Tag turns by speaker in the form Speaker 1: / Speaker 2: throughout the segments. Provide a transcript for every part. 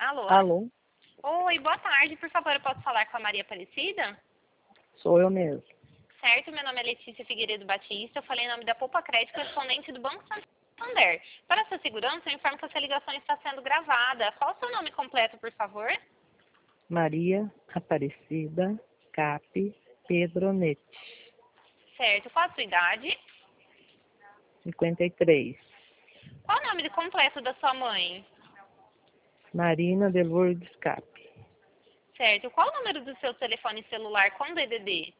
Speaker 1: Alô?
Speaker 2: Alô,
Speaker 1: Oi, boa tarde. Por favor, eu posso falar com a Maria Aparecida?
Speaker 2: sou eu mesmo.
Speaker 1: Certo, meu nome é Letícia Figueiredo Batista. Eu falei em nome da Poupa Crédito, correspondente do Banco Santander. Para sua segurança, eu informo que essa ligação está sendo gravada. Qual o seu nome completo, por favor?
Speaker 2: Maria Aparecida Cap Pedronete,
Speaker 1: Certo. Qual a sua idade?
Speaker 2: 53.
Speaker 1: Qual o nome completo da sua mãe?
Speaker 2: Marina de Lourdes Cap,
Speaker 1: Certo. Qual o número do seu telefone celular com DDD?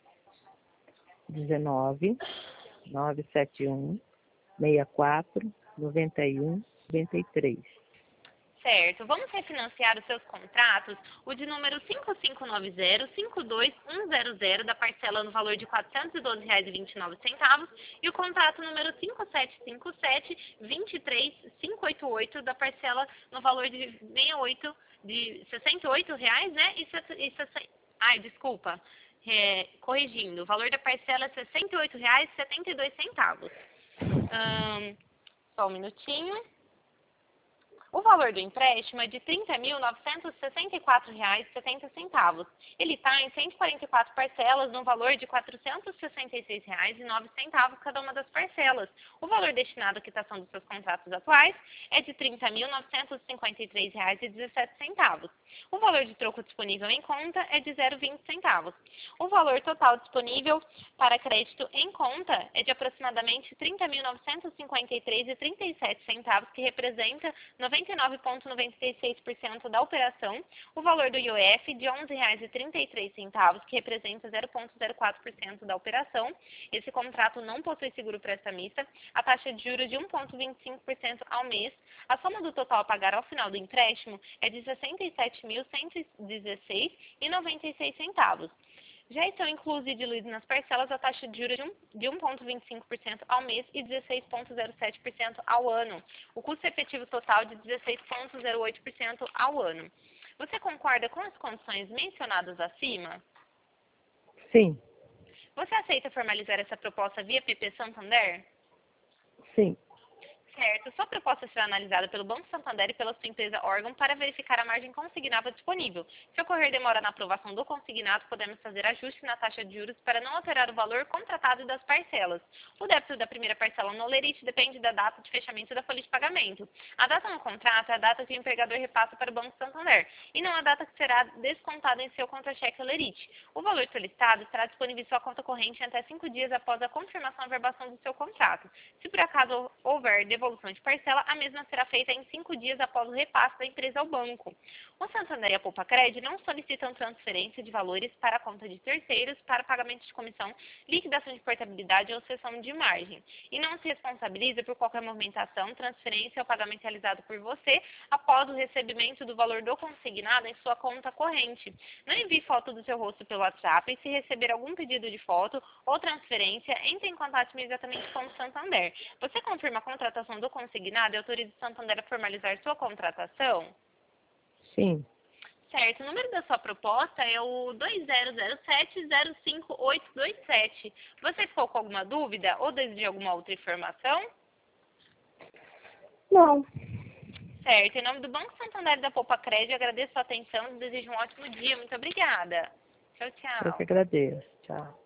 Speaker 2: 19 971 64 91 93.
Speaker 1: Certo. Vamos refinanciar os seus contratos, o de número 5590-52100 da parcela no valor de R$ 412,29 e o contrato número 5757-23588 da parcela no valor de R$ 68, né? Ai, desculpa. Corrigindo, o valor da parcela é R$ 68,72. Só um minutinho. O valor do empréstimo é de R$ 30.964,70. Ele está em 144 parcelas, no valor de R$ 466,09 cada uma das parcelas. O valor destinado à quitação dos seus contratos atuais é de R$ 30.953,17. O valor de troco disponível em conta é de 0,20 centavos. O valor total disponível para crédito em conta é de aproximadamente R$ 30.953,37, que representa 99,96% da operação, o valor do IOF de R$ 11,33, que representa 0,04% da operação. Esse contrato não possui seguro prestamista, a taxa de juros de 1,25% ao mês. A soma do total a pagar ao final do empréstimo é de R$ 67.116,96. Já estão inclusos e diluídos nas parcelas a taxa de juros de 1,25% ao mês e 16,07% ao ano. O custo efetivo total de 16,08% ao ano. Você concorda com as condições mencionadas acima?
Speaker 2: Sim,
Speaker 1: Você aceita formalizar essa proposta via PP Santander?
Speaker 2: sim.
Speaker 1: Certo. Sua proposta será analisada pelo Banco Santander e pela sua empresa órgão para verificar a margem consignada disponível. Se ocorrer demora na aprovação do consignado, podemos fazer ajuste na taxa de juros para não alterar o valor contratado das parcelas. O débito da primeira parcela no lerite depende da data de fechamento da folha de pagamento. A data no contrato é a data que o empregador repassa para o Banco Santander e não a data que será descontada em seu contra-cheque ou lerite. O valor solicitado estará disponível em sua conta corrente até 5 dias após a confirmação e verbação do seu contrato. Se por acaso houver devolução de parcela, a mesma será feita em 5 dias após o repasse da empresa ao banco. O Santander e a Poupa Crédito não solicitam transferência de valores para a conta de terceiros para pagamento de comissão, liquidação de portabilidade ou cessão de margem, e não se responsabiliza por qualquer movimentação, transferência ou pagamento realizado por você após o recebimento do valor do consignado em sua conta corrente. Não envie foto do seu rosto pelo WhatsApp e se receber algum pedido de foto ou transferência, entre em contato imediatamente com o Santander. Você confirma a contratação do consignado e autoriza o Santander a formalizar sua contratação?
Speaker 2: Sim.
Speaker 1: Certo. O número da sua proposta é o 2007-05827. Você ficou com alguma dúvida ou deseja alguma outra informação?
Speaker 2: Não.
Speaker 1: Certo. Em nome do Banco Santander e da Poupa Crédito, agradeço a sua atenção e desejo um ótimo dia. Muito obrigada. Tchau,
Speaker 2: Eu que
Speaker 1: tchau.
Speaker 2: agradeço. Tchau.